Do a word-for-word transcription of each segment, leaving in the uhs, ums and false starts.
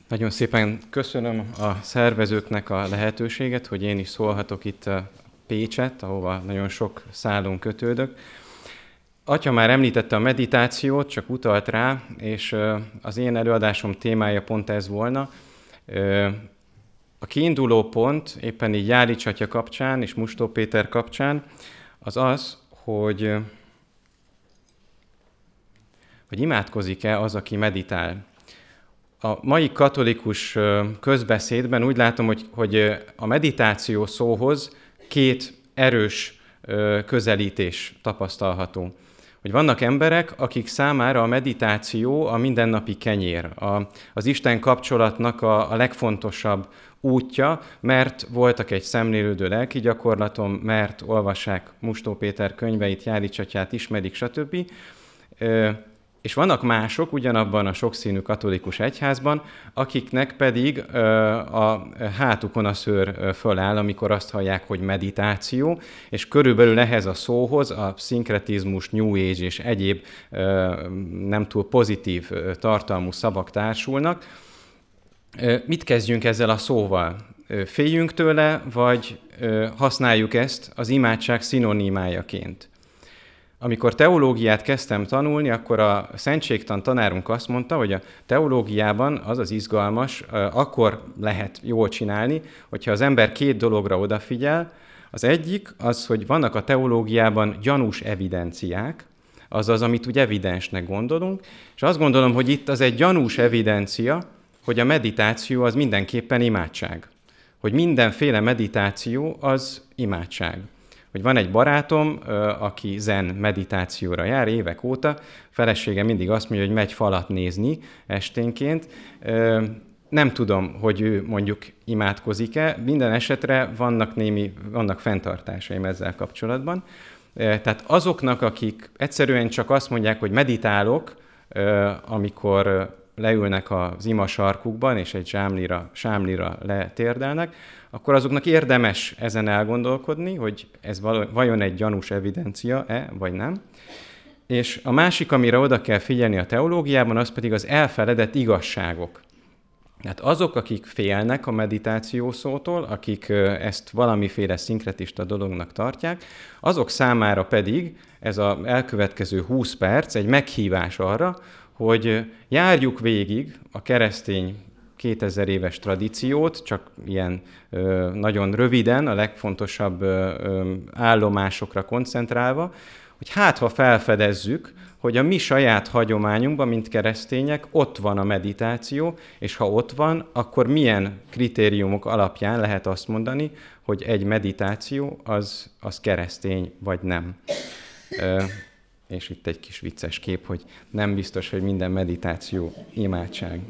Nagyon szépen köszönöm a szervezőknek a lehetőséget, hogy én is szólhatok itt a Pécset, ahova nagyon sok szálon kötődök. Atya már említette a meditációt, csak utalt rá, és az én előadásom témája pont ez volna. A kiinduló pont éppen így Jálics atya kapcsán és Mustó Péter kapcsán az az, hogy, hogy imádkozik-e az, aki meditál. A mai katolikus közbeszédben úgy látom, hogy, hogy a meditáció szóhoz két erős közelítés tapasztalható. Hogy vannak emberek, akik számára a meditáció a mindennapi kenyér, a, az Isten kapcsolatnak a, a legfontosabb útja, mert voltak egy szemlélődő lelki gyakorlatom, mert olvassák Mustó Péter könyveit, Jálics atyát ismerik, stb. És vannak mások ugyanabban a sokszínű katolikus egyházban, akiknek pedig a hátukon a szőr föláll, amikor azt hallják, hogy meditáció, és körülbelül ehhez a szóhoz a szinkretizmus, New Age és egyéb nem túl pozitív tartalmú szavak társulnak. Mit kezdjünk ezzel a szóval? Féljünk tőle, vagy használjuk ezt az imádság szinonimájaként? Amikor teológiát kezdtem tanulni, akkor a szentségtan tanárunk azt mondta, hogy a teológiában az az izgalmas, akkor lehet jól csinálni, hogyha az ember két dologra odafigyel. Az egyik az, hogy vannak a teológiában gyanús evidenciák, azaz, amit úgy evidensnek gondolunk, és azt gondolom, hogy itt az egy gyanús evidencia, hogy a meditáció az mindenképpen imádság. Hogy mindenféle meditáció az imádság. Hogy van egy barátom, aki zen meditációra jár évek óta, felesége mindig azt mondja, hogy megy falat nézni esténként. Nem tudom, hogy ő mondjuk imádkozik-e, minden esetre vannak némi, vannak fenntartásaim ezzel kapcsolatban. Tehát azoknak, akik egyszerűen csak azt mondják, hogy meditálok, amikor leülnek az ima sarkukban, és egy sámlira, sámlira letérdelnek, akkor azoknak érdemes ezen elgondolkodni, hogy ez vajon egy gyanús evidencia-e, vagy nem. És a másik, amire oda kell figyelni a teológiában, az pedig az elfeledett igazságok. Hát azok, akik félnek a meditáció szótól, akik ezt valamiféle szinkretista dolognak tartják, azok számára pedig ez az elkövetkező húsz perc egy meghívás arra, hogy járjuk végig a keresztény kétezer éves tradíciót, csak ilyen ö, nagyon röviden, a legfontosabb ö, ö, állomásokra koncentrálva, hogy hát ha felfedezzük, hogy a mi saját hagyományunkban, mint keresztények, ott van a meditáció, és ha ott van, akkor milyen kritériumok alapján lehet azt mondani, hogy egy meditáció az, az keresztény vagy nem. Ö, és itt egy kis vicces kép, hogy nem biztos, hogy minden meditáció imádság.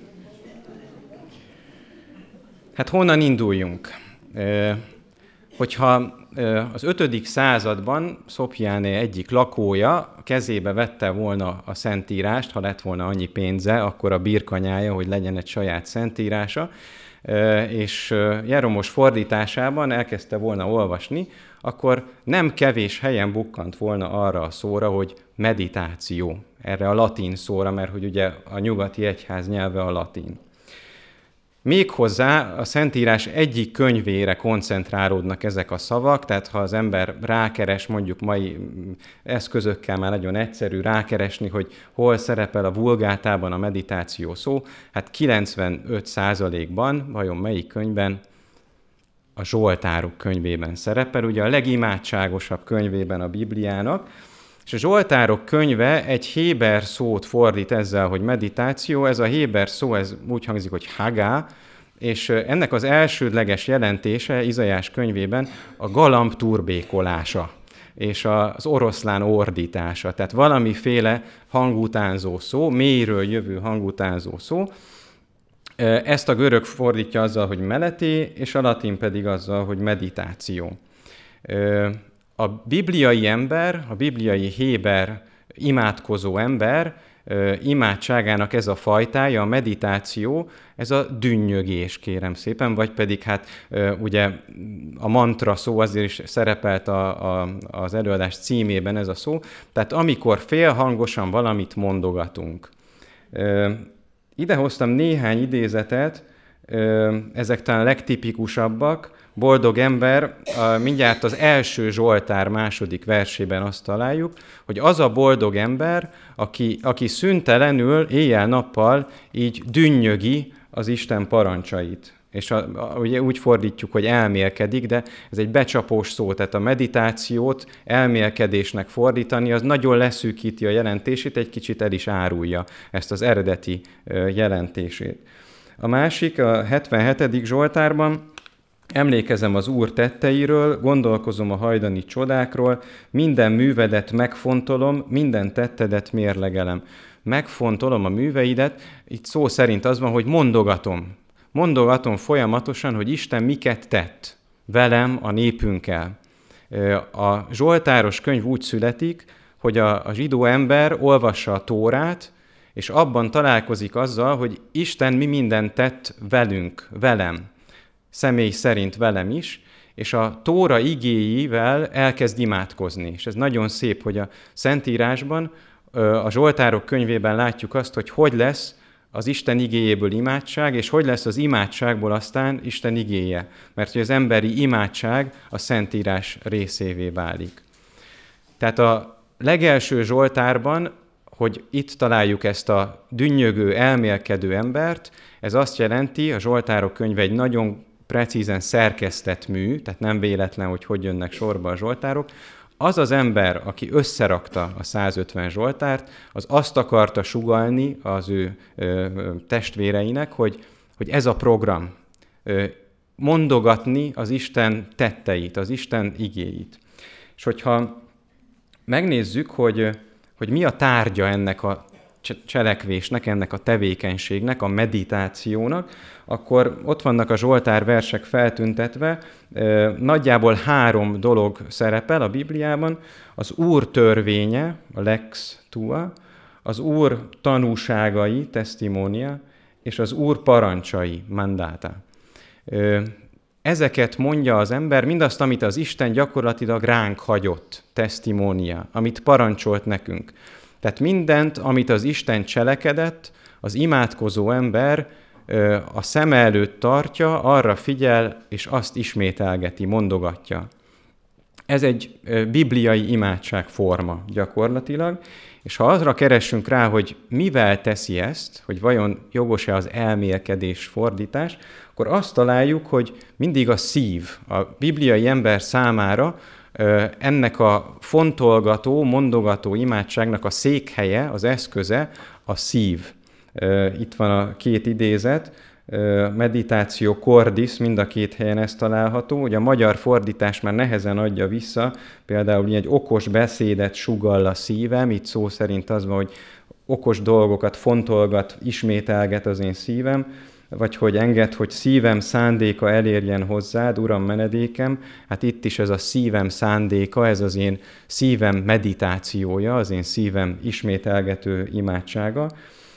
Hát honnan induljunk? Hogyha az ötödik században Szopjáné egyik lakója kezébe vette volna a szentírást, ha lett volna annyi pénze, akkor a birkanyája, hogy legyen egy saját szentírása, és Jeromos fordításában elkezdte volna olvasni, akkor nem kevés helyen bukkant volna arra a szóra, hogy meditáció, erre a latin szóra, mert hogy ugye a nyugati egyház nyelve a latin. Méghozzá a Szentírás egyik könyvére koncentrálódnak ezek a szavak, tehát ha az ember rákeres, mondjuk mai eszközökkel már nagyon egyszerű rákeresni, hogy hol szerepel a Vulgátában a meditáció szó, hát kilencvenöt százalékban, vajon melyik könyvben? A Zsoltárok könyvében szerepel, ugye a legimádságosabb könyvében a Bibliának, és a Zsoltárok könyve egy héber szót fordít ezzel, hogy meditáció. Ez a héber szó, ez úgy hangzik, hogy hagá, és ennek az elsődleges jelentése Izaiás könyvében a galamb turbékolása, és az oroszlán ordítása. Tehát valamiféle hangutánzó szó, mélyről jövő hangutánzó szó. Ezt a görög fordítja azzal, hogy meleté, és a latin pedig azzal, hogy meditáció. A bibliai ember, a bibliai héber imádkozó ember imádságának ez a fajtája, a meditáció, ez a dünnyögés, kérem szépen, vagy pedig hát ugye a mantra szó azért is szerepelt a, a, az előadás címében ez a szó, tehát amikor félhangosan valamit mondogatunk. ide hoztam néhány idézetet, ezek talán legtipikusabbak. Boldog ember, mindjárt az első Zsoltár második versében azt találjuk, hogy az a boldog ember, aki, aki szüntelenül éjjel-nappal így dünnyögi az Isten parancsait. És a, a, ugye úgy fordítjuk, hogy elmélkedik, de ez egy becsapós szó, tehát a meditációt elmélkedésnek fordítani, az nagyon leszűkíti a jelentését, egy kicsit el is árulja ezt az eredeti jelentését. A másik, a hetvenhetedik Zsoltárban: emlékezem az Úr tetteiről, gondolkozom a hajdani csodákról, minden művedet megfontolom, minden tettedet mérlegelem. Megfontolom a műveidet, itt szó szerint az van, hogy mondogatom. Mondogatom folyamatosan, hogy Isten miket tett velem, a népünkkel. A Zsoltáros könyv úgy születik, hogy a, a zsidó ember olvassa a Tórát, és abban találkozik azzal, hogy Isten mi mindent tett velünk, velem, személy szerint velem is, és a Tóra igéivel elkezd imádkozni. És ez nagyon szép, hogy a Szentírásban, a Zsoltárok könyvében látjuk azt, hogy hogy lesz az Isten igéjéből imádság, és hogy lesz az imádságból aztán Isten igéje. Mert hogy az emberi imádság a Szentírás részévé válik. Tehát a legelső Zsoltárban, hogy itt találjuk ezt a dünnyögő, elmélkedő embert, ez azt jelenti, a Zsoltárok könyve egy nagyon precízen szerkesztett mű, tehát nem véletlen, hogy hogy jönnek sorba a zsoltárok. Az az ember, aki összerakta a százötven zsoltárt, az azt akarta sugallni az ő ö, testvéreinek, hogy, hogy ez a program, ö, mondogatni az Isten tetteit, az Isten igéit. És hogyha megnézzük, hogy, hogy mi a tárgya ennek a cselekvésnek, ennek a tevékenységnek, a meditációnak, akkor ott vannak a Zsoltár versek feltüntetve, nagyjából három dolog szerepel a Bibliában: az Úr törvénye, a lex tua, az Úr tanúságai, testimonia, és az Úr parancsai, mandata. Ezeket mondja az ember, mindazt, amit az Isten gyakorlatilag ránk hagyott, testimonia, amit parancsolt nekünk. Tehát mindent, amit az Isten cselekedett, az imádkozó ember a szeme előtt tartja, arra figyel, és azt ismételgeti, mondogatja. Ez egy bibliai imádságforma gyakorlatilag, és ha azra keressünk rá, hogy mivel teszi ezt, hogy vajon jogos-e az elmélkedés fordítás, akkor azt találjuk, hogy mindig a szív, a bibliai ember számára ennek a fontolgató, mondogató imádságnak a székhelye, az eszköze a szív. Itt van a két idézet, meditáció cordis, mind a két helyen ez található. Ugye a magyar fordítás már nehezen adja vissza, például egy okos beszédet sugall a szívem, itt szó szerint az van, hogy okos dolgokat fontolgat, ismételget az én szívem, vagy hogy enged, hogy szívem szándéka elérjen hozzád, Uram menedékem. Hát itt is ez a szívem szándéka, ez az én szívem meditációja, az én szívem ismételgető imádsága.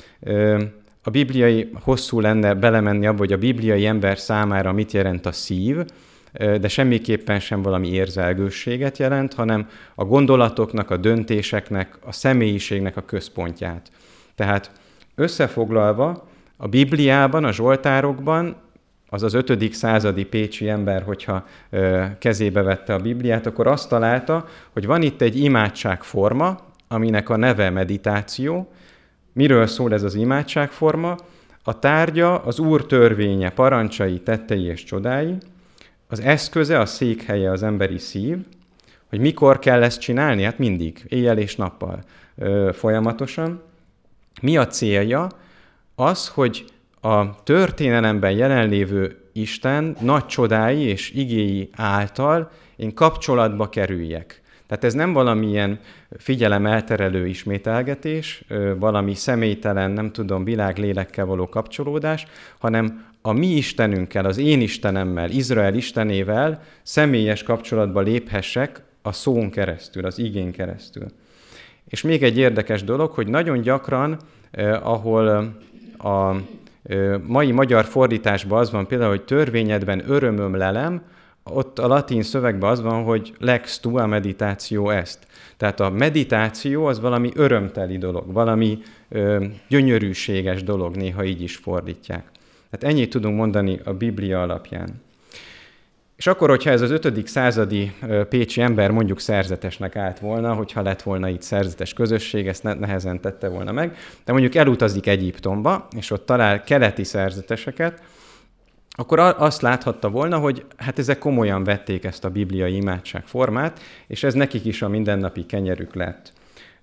A bibliai, hosszú lenne belemenni abba, hogy a bibliai ember számára mit jelent a szív, de semmiképpen sem valami érzelgősséget jelent, hanem a gondolatoknak, a döntéseknek, a személyiségnek a központját. Tehát összefoglalva, a Bibliában, a Zsoltárokban, az az ötödik századi pécsi ember, hogyha kezébe vette a Bibliát, akkor azt találta, hogy van itt egy imádságforma, aminek a neve meditáció. Miről szól ez az imádságforma? A tárgya az Úr törvénye, parancsai, tettei és csodái, az eszköze, a székhelye az emberi szív, hogy mikor kell ezt csinálni? Hát mindig, éjjel és nappal, folyamatosan. Mi a célja? Az, hogy a történelemben jelenlévő Isten nagy csodái és igéi által én kapcsolatba kerüljek. Tehát ez nem valamilyen figyelemelterelő ismételgetés, valami személytelen, nem tudom, világlélekkel való kapcsolódás, hanem a mi Istenünkkel, az én Istenemmel, Izrael Istenével személyes kapcsolatba léphessek a szón keresztül, az igén keresztül. És még egy érdekes dolog, hogy nagyon gyakran, eh, ahol a mai magyar fordításban az van például, hogy törvényedben örömöm lelem, ott a latin szövegben az van, hogy lex tua meditatio est. Tehát a meditáció az valami örömteli dolog, valami ö, gyönyörűséges dolog, néha így is fordítják. Tehát ennyit tudunk mondani a Biblia alapján. És akkor, hogyha ez az ötödik századi pécsi ember mondjuk szerzetesnek állt volna, hogyha lett volna itt szerzetes közösség, ezt nehezen tette volna meg, de mondjuk elutazik Egyiptomba, és ott talál keleti szerzeteseket, akkor azt láthatta volna, hogy hát ezek komolyan vették ezt a bibliai imádság formát, és ez nekik is a mindennapi kenyerük lett.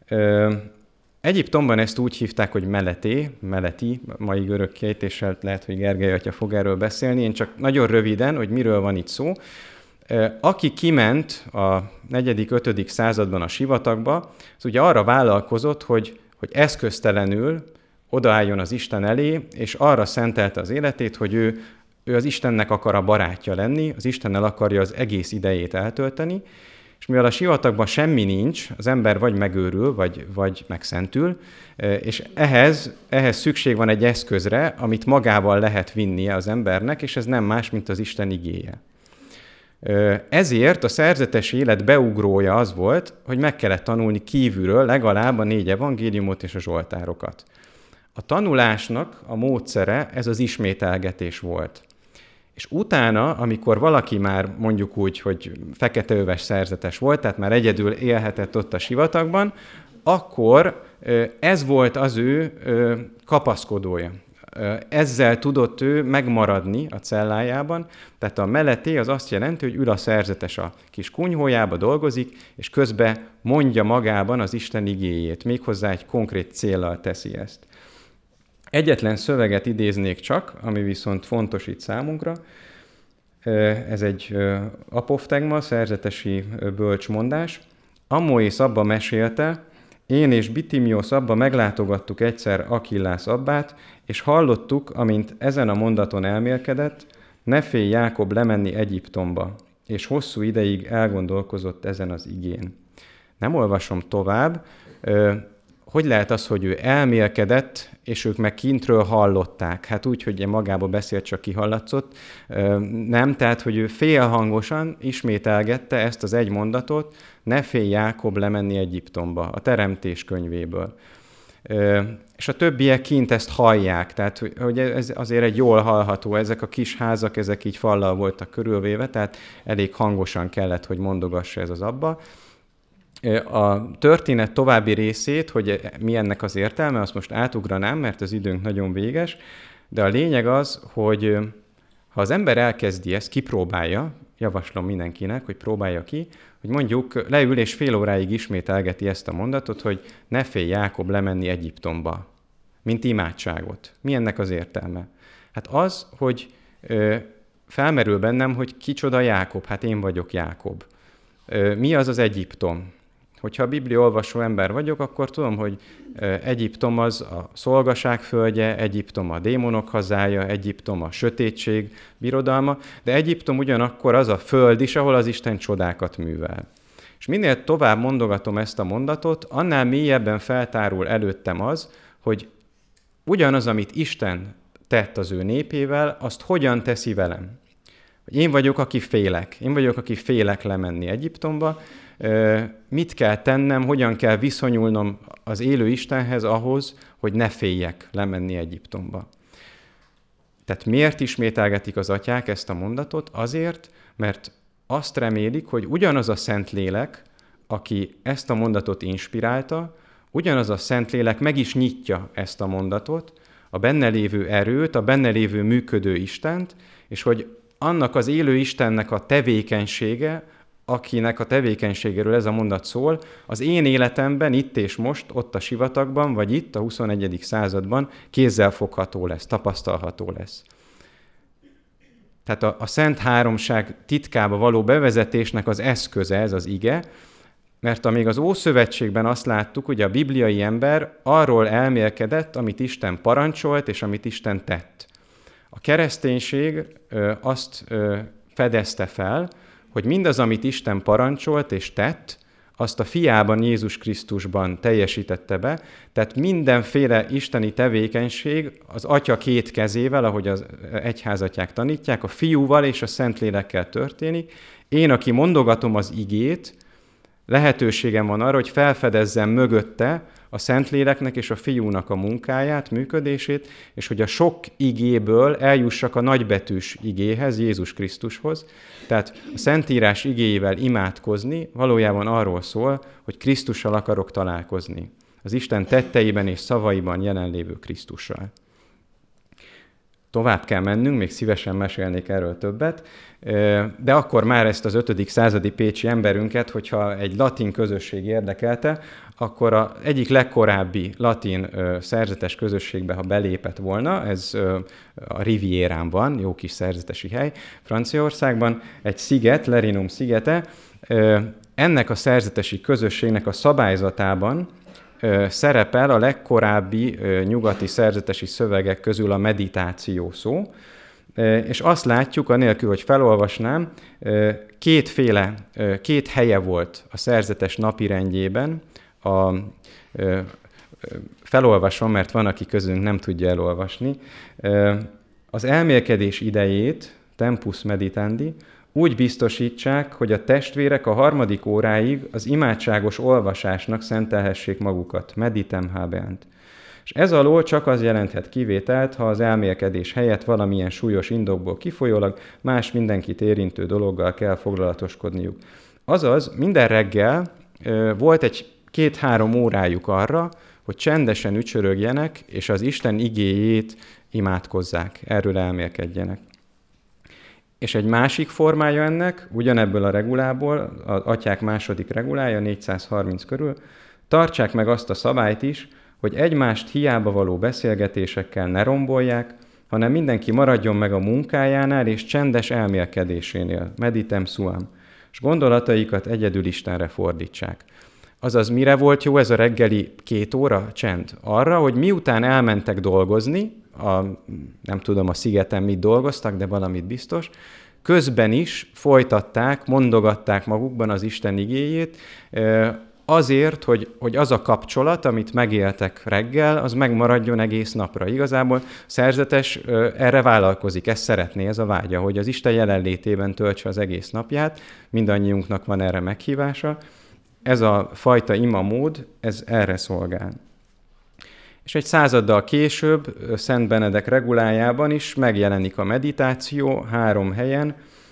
Egyiptomban ezt úgy hívták, hogy meleté, meleti, mai görög kiejtéssel lehet, hogy Gergely atya fog erről beszélni, én csak nagyon röviden, hogy miről van itt szó. Aki kiment a negyedik ötödik században a sivatagba, az ugye arra vállalkozott, hogy, hogy eszköztelenül odaálljon az Isten elé, és arra szentelte az életét, hogy ő, ő az Istennek akar a barátja lenni, az Istennel akarja az egész idejét eltölteni, és mivel a sivatagban semmi nincs, az ember vagy megőrül, vagy, vagy megszentül, és ehhez, ehhez szükség van egy eszközre, amit magával lehet vinnie az embernek, és ez nem más, mint az Isten igéje. Ezért a szerzetes élet beugrója az volt, hogy meg kellett tanulni kívülről legalább a négy evangéliumot és a zsoltárokat. A tanulásnak a módszere ez az ismételgetés volt. És utána, amikor valaki már mondjuk úgy, hogy feketeöves szerzetes volt, tehát már egyedül élhetett ott a sivatagban, akkor ez volt az ő kapaszkodója. Ezzel tudott ő megmaradni a cellájában, tehát a meleté az azt jelenti, hogy ül a szerzetes a kis kunyhójába, dolgozik, és közben mondja magában az Isten igéjét, méghozzá egy konkrét céllal teszi ezt. Egyetlen szöveget idéznék csak, ami viszont fontos itt számunkra. Ez egy apoftegma, szerzetesi bölcsmondás. Amoész abba mesélte, én és Bitimiosz abba meglátogattuk egyszer Achillász abbát, és hallottuk, amint ezen a mondaton elmélkedett, ne félj Jákob lemenni Egyiptomba, és hosszú ideig elgondolkozott ezen az igén. Nem olvasom tovább. Hogy lehet az, hogy ő elmélkedett, és ők meg kintről hallották? Hát úgy, hogy magába beszélt, csak kihallatszott. Nem, tehát, hogy ő félhangosan ismételgette ezt az egy mondatot, ne félj Jákob lemenni Egyiptomba, a Teremtés könyvéből. És a többiek kint ezt hallják, tehát hogy ez azért egy jól hallható, ezek a kis házak, ezek így fallal voltak körülvéve, tehát elég hangosan kellett, hogy mondogassa ez az abba. A történet további részét, hogy mi ennek az értelme, azt most átugranám, mert az időnk nagyon véges, de a lényeg az, hogy ha az ember elkezdi ezt, kipróbálja, javaslom mindenkinek, hogy próbálja ki, hogy mondjuk leül és fél óráig ismételgeti ezt a mondatot, hogy ne félj Jákob lemenni Egyiptomba, mint imádságot. Mi ennek az értelme? Hát az, hogy ö, felmerül bennem, hogy kicsoda Jákob, hát én vagyok Jákob. Ö, mi az az Egyiptom? Hogyha a Biblia olvasó ember vagyok, akkor tudom, hogy Egyiptom az a szolgaság földje, Egyiptom a démonok hazája, Egyiptom a sötétség birodalma, de Egyiptom ugyanakkor az a föld is, ahol az Isten csodákat művel. És minél tovább mondogatom ezt a mondatot, annál mélyebben feltárul előttem az, hogy ugyanaz, amit Isten tett az ő népével, azt hogyan teszi velem. Én vagyok, aki félek. Én vagyok, aki félek lemenni Egyiptomba. Mit kell tennem, hogyan kell viszonyulnom az élő Istenhez ahhoz, hogy ne féljek lemenni Egyiptomba. Tehát miért ismételgetik az atyák ezt a mondatot? Azért, mert azt remélik, hogy ugyanaz a Szentlélek, aki ezt a mondatot inspirálta, ugyanaz a Szentlélek meg is nyitja ezt a mondatot, a benne lévő erőt, a benne lévő működő Istent, és hogy annak az élő Istennek a tevékenysége, akinek a tevékenységéről ez a mondat szól, az én életemben, itt és most, ott a sivatagban, vagy itt a huszonegyedik században kézzelfogható lesz, tapasztalható lesz. Tehát a, a Szent Háromság titkába való bevezetésnek az eszköze ez az ige, mert amíg az Ószövetségben azt láttuk, hogy a bibliai ember arról elmélkedett, amit Isten parancsolt, és amit Isten tett. A kereszténység ö, azt ö, fedezte fel, hogy mindaz, amit Isten parancsolt és tett, azt a fiában, Jézus Krisztusban teljesítette be, tehát mindenféle isteni tevékenység az Atya két kezével, ahogy az egyházatják tanítják, a Fiúval és a Szentlélekkel történik. Én, aki mondogatom az igét, lehetőségem van arra, hogy felfedezzem mögötte a Szentléleknek és a Fiúnak a munkáját, működését, és hogy a sok igéből eljussak a nagybetűs igéhez, Jézus Krisztushoz. Tehát a Szentírás igéjével imádkozni valójában arról szól, hogy Krisztussal akarok találkozni. Az Isten tetteiben és szavaiban jelenlévő Krisztussal. Tovább kell mennünk, még szívesen mesélnék erről többet, de akkor már ezt az ötödik századi pécsi emberünket, hogyha egy latin közösség érdekelte, akkor az egyik legkorábbi latin szerzetes közösségbe, ha belépett volna, ez a Rivierán van, jó kis szerzetesi hely, Franciaországban, egy sziget, Lerinum szigete, ennek a szerzetesi közösségnek a szabályzatában szerepel a legkorábbi nyugati szerzetesi szövegek közül a meditáció szó, és azt látjuk, anélkül, hogy felolvasnám, kétféle, két helye volt a szerzetes napirendjében, a, felolvasom, mert van, aki közünk nem tudja elolvasni, az elmélkedés idejét, tempus meditandi, úgy biztosítsák, hogy a testvérek a harmadik óráig az imádságos olvasásnak szentelhessék magukat, meditem habeant. És ez alól csak az jelenthet kivételt, ha az elmélkedés helyett valamilyen súlyos indokból kifolyólag más mindenkit érintő dologgal kell foglalatoskodniuk. Azaz, minden reggel ö, volt egy két-három órájuk arra, hogy csendesen ücsörögjenek, és az Isten igéjét imádkozzák, erről elmélkedjenek. És egy másik formája ennek, ugyanebből a regulából, az atyák második regulája, négyszázharminc körül, tartsák meg azt a szabályt is, hogy egymást hiába való beszélgetésekkel ne rombolják, hanem mindenki maradjon meg a munkájánál és csendes elmélkedésénél, meditem suam, és gondolataikat egyedül Istenre fordítsák. Azaz, mire volt jó ez a reggeli két óra csend? Arra, hogy miután elmentek dolgozni, a, nem tudom a szigeten mit dolgoztak, de valamit biztos, közben is folytatták, mondogatták magukban az Isten igéjét, azért, hogy, hogy az a kapcsolat, amit megéltek reggel, az megmaradjon egész napra. Igazából szerzetes erre vállalkozik, ezt szeretné, ez a vágya, hogy az Isten jelenlétében töltse az egész napját, mindannyiunknak van erre meghívása. Ez a fajta imamód, ez erre szolgál. És egy századdal később Szent Benedek regulájában is megjelenik a meditáció három helyen.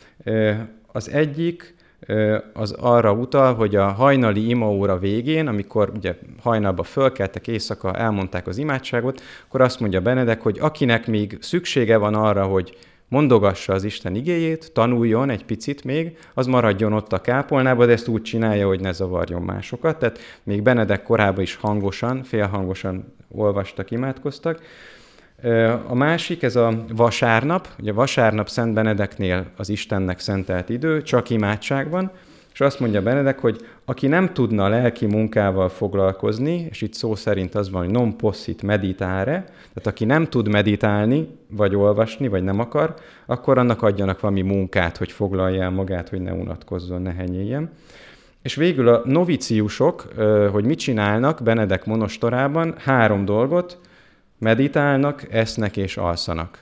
Az egyik az arra utal, hogy a hajnali imaóra végén, amikor ugye hajnalba fölkeltek, éjszaka elmondták az imádságot, akkor azt mondja Benedek, hogy akinek még szüksége van arra, hogy mondogassa az Isten igéjét, tanuljon egy picit még, az maradjon ott a kápolnába, de ezt úgy csinálja, hogy ne zavarjon másokat. Tehát még Benedek korában is hangosan, félhangosan olvastak, imádkoztak. A másik, ez a vasárnap. Ugye vasárnap Szent Benedeknél az Istennek szentelt idő, csak imádság van, és azt mondja Benedek, hogy aki nem tudna a lelki munkával foglalkozni, és itt szó szerint az van, hogy non possit meditare, tehát aki nem tud meditálni, vagy olvasni, vagy nem akar, akkor annak adjanak valami munkát, hogy foglalja el magát, hogy ne unatkozzon, ne henyéljen. És végül a noviciusok, hogy mit csinálnak Benedek monostorában, három dolgot, meditálnak, esznek és alszanak.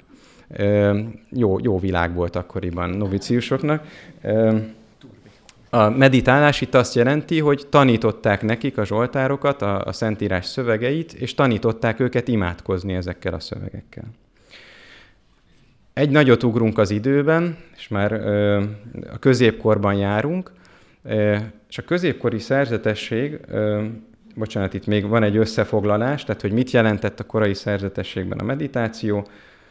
Jó, jó világ volt akkoriban noviciusoknak. A meditálás itt azt jelenti, hogy tanították nekik a zsoltárokat, a, a Szentírás szövegeit, és tanították őket imádkozni ezekkel a szövegekkel. Egy nagyot ugrunk az időben, és már ö, a középkorban járunk, ö, és a középkori szerzetesség, ö, bocsánat, itt még van egy összefoglalás, tehát hogy mit jelentett a korai szerzetességben a meditáció,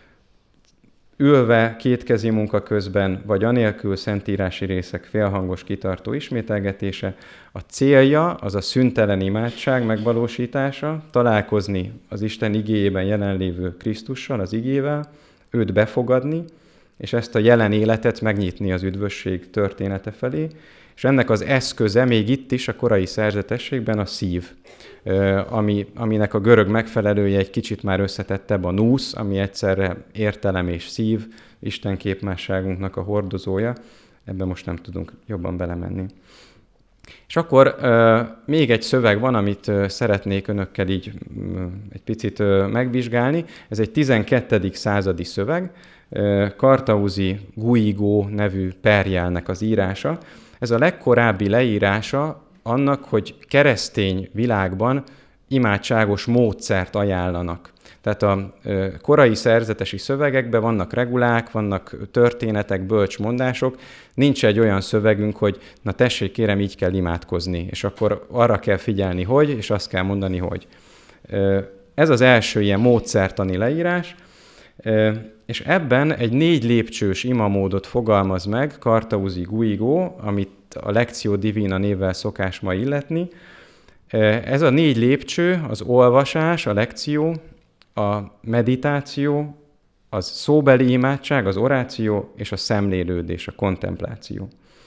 ülve, kétkezi munka közben, vagy anélkül szentírási részek félhangos kitartó ismételgetése. A célja az a szüntelen imádság megvalósítása, találkozni az Isten igéjében jelenlévő Krisztussal, az igével, őt befogadni, és ezt a jelen életet megnyitni az üdvösség története felé. És ennek az eszköze még itt is a korai szerzetességben a szív, ami, aminek a görög megfelelője egy kicsit már összetettebb, a nusz, ami egyszerre értelem és szív, Isten képmásságunknak a hordozója. Ebben most nem tudunk jobban belemenni. És akkor uh, még egy szöveg van, amit uh, szeretnék önökkel így uh, egy picit uh, megvizsgálni. Ez egy tizenkettedik századi szöveg, uh, Kartauzi Guigó nevű perjelnek az írása. Ez a legkorábbi leírása annak, hogy keresztény világban imádságos módszert ajánlanak. Tehát a korai szerzetesi szövegekben vannak regulák, vannak történetek, bölcsmondások. Nincs egy olyan szövegünk, hogy na tessék, kérem, így kell imádkozni, és akkor arra kell figyelni, hogy, és azt kell mondani, hogy. Ez az első ilyen módszertani leírás, és ebben egy négy lépcsős imamódot fogalmaz meg Kartauzi Guigó, amit a Lectio Divina névvel szokás ma illetni. Ez a négy lépcső, az olvasás, a lekció, a meditáció, az szóbeli imádság, az oráció és a szemlélődés, a kontempláció.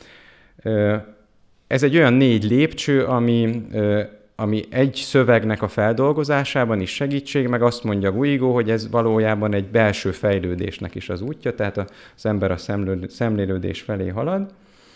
Ez egy olyan négy lépcső, ami, ami egy szövegnek a feldolgozásában is segítség, meg azt mondja Guigó, hogy ez valójában egy belső fejlődésnek is az útja, tehát az ember a szemlélődés felé halad.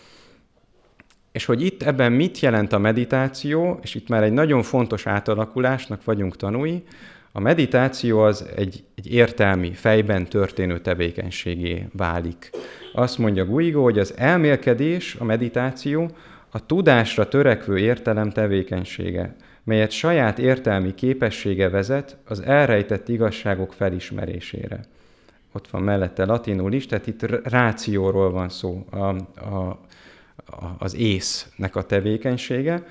És hogy itt ebben mit jelent a meditáció, és itt már egy nagyon fontos átalakulásnak vagyunk tanúi, a meditáció az egy, egy értelmi, fejben történő tevékenységé válik. Azt mondja Guigó, hogy az elmélkedés, a meditáció a tudásra törekvő értelem tevékenysége, melyet saját értelmi képessége vezet az elrejtett igazságok felismerésére. Ott van mellette latinul is, tehát itt rációról van szó, a, a, az észnek a tevékenysége.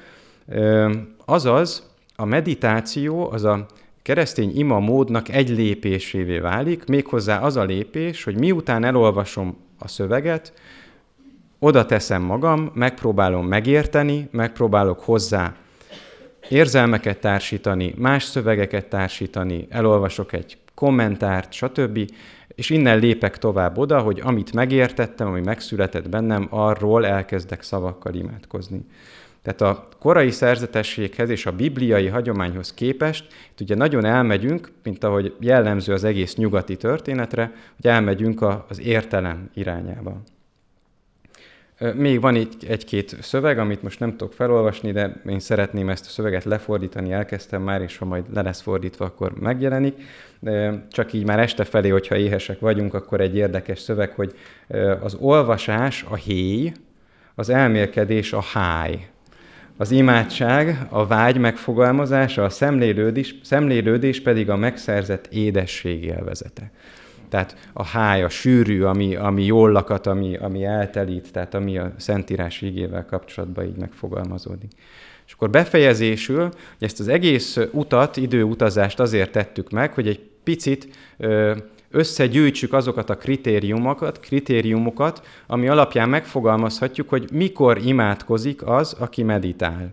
Azaz, a meditáció az a keresztény ima módnak egy lépésévé válik, méghozzá az a lépés, hogy miután elolvasom a szöveget, oda teszem magam, megpróbálom megérteni, megpróbálok hozzá érzelmeket társítani, más szövegeket társítani, elolvasok egy kommentárt, stb., és innen lépek tovább oda, hogy amit megértettem, ami megszületett bennem, arról elkezdek szavakkal imádkozni. Tehát a korai szerzetességhez és a bibliai hagyományhoz képest itt ugye nagyon elmegyünk, mint ahogy jellemző az egész nyugati történetre, hogy elmegyünk az értelem irányába. Még van egy, egy-két szöveg, amit most nem tudok felolvasni, de én szeretném ezt a szöveget lefordítani, elkezdtem már, és ha majd le lesz fordítva, akkor megjelenik. De csak így már este felé, hogyha éhesek vagyunk, akkor egy érdekes szöveg, hogy az olvasás a héj, az elmélkedés a háj. Az imádság, a vágy megfogalmazása, a szemlélődés, szemlélődés pedig a megszerzett édesség élvezete. Tehát a háj, a sűrű, ami, ami jól lakat, ami, ami eltelít, tehát ami a Szentírás igével kapcsolatban így megfogalmazódik. És akkor befejezésül, hogy ezt az egész utat, időutazást azért tettük meg, hogy egy picit összegyűjtsük azokat a kritériumokat, kritériumokat, ami alapján megfogalmazhatjuk, hogy mikor imádkozik az, aki meditál.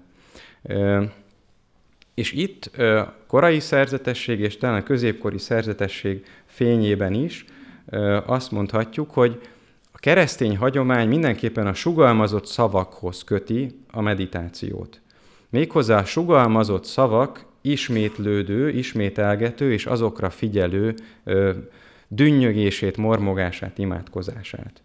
És itt korai szerzetesség és talán középkori szerzetesség fényében is azt mondhatjuk, hogy a keresztény hagyomány mindenképpen a sugalmazott szavakhoz köti a meditációt. Méghozzá a sugalmazott szavak ismétlődő, ismételgető és azokra figyelő dünnyögését, mormogását, imádkozását.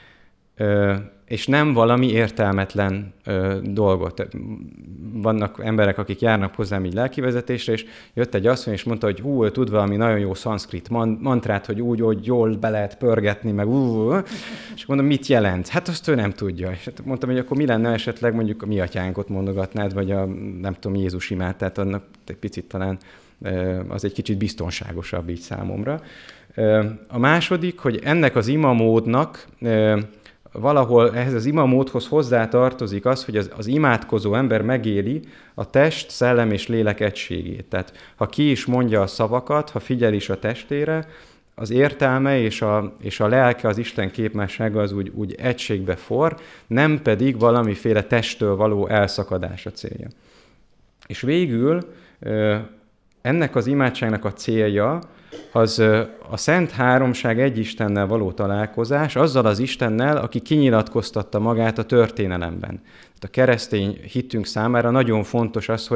És nem valami értelmetlen dolgot. Vannak emberek, akik járnak hozzám így lelkivezetésre, és jött egy asszony, és mondta, hogy hú, ő tud valami nagyon jó szanszkrit mantrát, hogy úgy, hogy jól be lehet pörgetni, meg ú, és mondom, mit jelent? Hát azt ő nem tudja. És mondtam, hogy akkor mi lenne esetleg mondjuk a mi atyánkot mondogatnád, vagy a, nem tudom, Jézus imát, tehát annak egy picit talán az egy kicsit biztonságosabb így számomra. A második, hogy ennek az imamódnak valahol ehhez az imamódhoz hozzá tartozik az, hogy az, az imádkozó ember megéli a test, szellem és lélek egységét. Tehát ha ki is mondja a szavakat, ha figyel is a testére, az értelme és a, és a lelke, az Isten képmássága az úgy, úgy egységbe forr, nem pedig valamiféle testtől való elszakadás a célja. És végül ennek az imádságnak a célja az a Szent Háromság egy Istennel való találkozás, azzal az Istennel, aki kinyilatkoztatta magát a történelemben. A keresztény hitünk számára nagyon fontos az, hogy,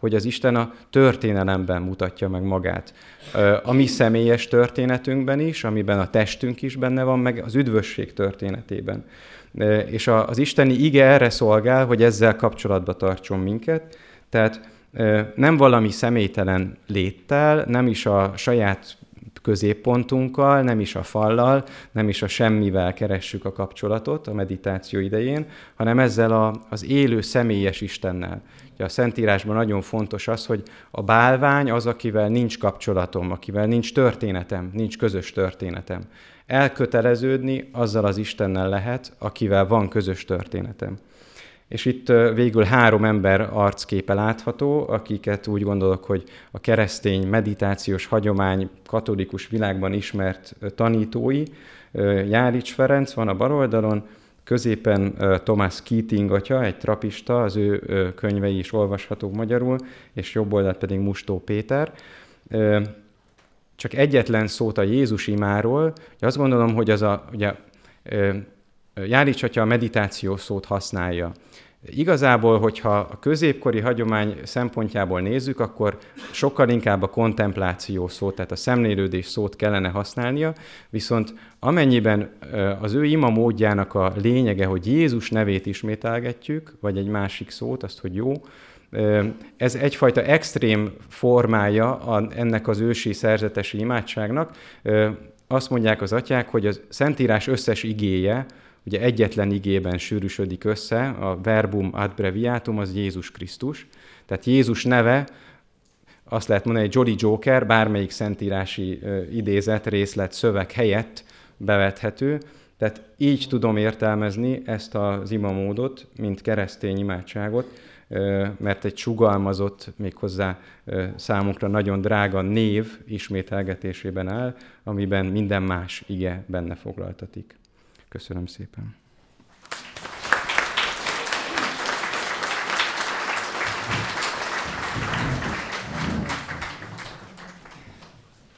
hogy az Isten a történelemben mutatja meg magát. A mi személyes történetünkben is, amiben a testünk is benne van, meg az üdvösség történetében. És az isteni ige erre szolgál, hogy ezzel kapcsolatba tartson minket, tehát nem valami személytelen léttel, nem is a saját középpontunkkal, nem is a fallal, nem is a semmivel keressük a kapcsolatot a meditáció idején, hanem ezzel a, az élő személyes Istennel. Ugye a Szentírásban nagyon fontos az, hogy a bálvány az, akivel nincs kapcsolatom, akivel nincs történetem, nincs közös történetem. Elköteleződni azzal az Istennel lehet, akivel van közös történetem. És itt végül három ember arcképe látható, akiket úgy gondolok, hogy a keresztény meditációs hagyomány katolikus világban ismert tanítói. Járics Ferenc van a bal oldalon, középen Thomas Keating atya, egy trapista, az ő könyvei is olvashatók magyarul, és jobb oldalt pedig Mustó Péter. Csak egyetlen szót a Jézus imáról, azt gondolom, hogy az a, ugye, Járics atya a meditáció szót használja. Igazából, hogyha a középkori hagyomány szempontjából nézzük, akkor sokkal inkább a kontempláció szót, tehát a szemlélődés szót kellene használnia, viszont amennyiben az ő ima módjának a lényege, hogy Jézus nevét ismételgetjük, vagy egy másik szót, azt, hogy jó, ez egyfajta extrém formája ennek az ősi szerzetesi imádságnak. Azt mondják az atyák, hogy a Szentírás összes igéje, ugye egyetlen igében sűrűsödik össze, a verbum ad breviatum, az Jézus Krisztus. Tehát Jézus neve, azt lehet mondani, egy Jolly Joker, bármelyik szentírási idézet, részlet, szöveg helyett bevethető. Tehát így tudom értelmezni ezt az imamódot, mint keresztény imádságot, mert egy sugalmazott, méghozzá számunkra nagyon drága név ismételgetésében áll, amiben minden más ige benne foglaltatik. Köszönöm szépen.